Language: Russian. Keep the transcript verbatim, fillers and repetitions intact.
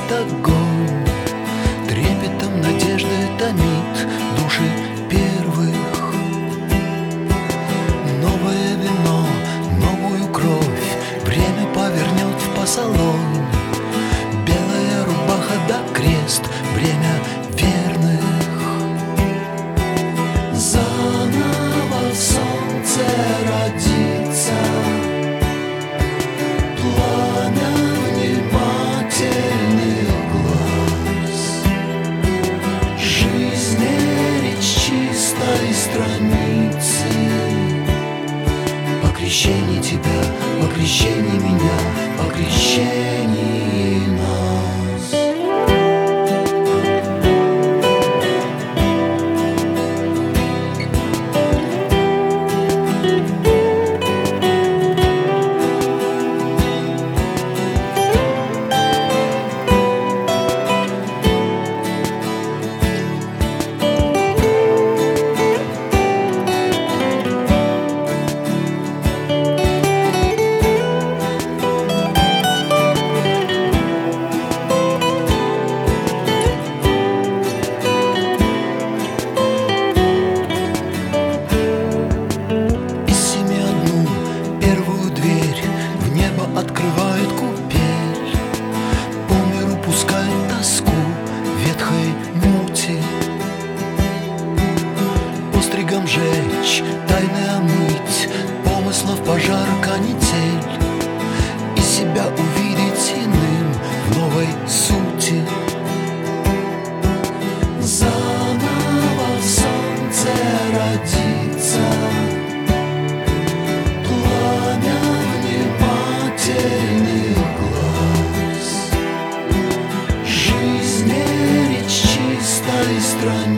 горит огонь, трепетом надежды томит души первых. Новое вино, новую кровь время повернет в посолонь. Белая рубаха да крест, бремя верных. Заново солнце родится, пламя внимательных глаз. Жизни речь чистой страницы. По крещении тебя, по крещении меня, по крещении нас. Открывает купель, по миру пускает тоску ветхой мути. Постригом жечь, тайны омыть, помыслов пожар, канитель, и себя увидеть иным в новой сути. Заново солнце родится, глаз. Жизнь речь чистой страницы.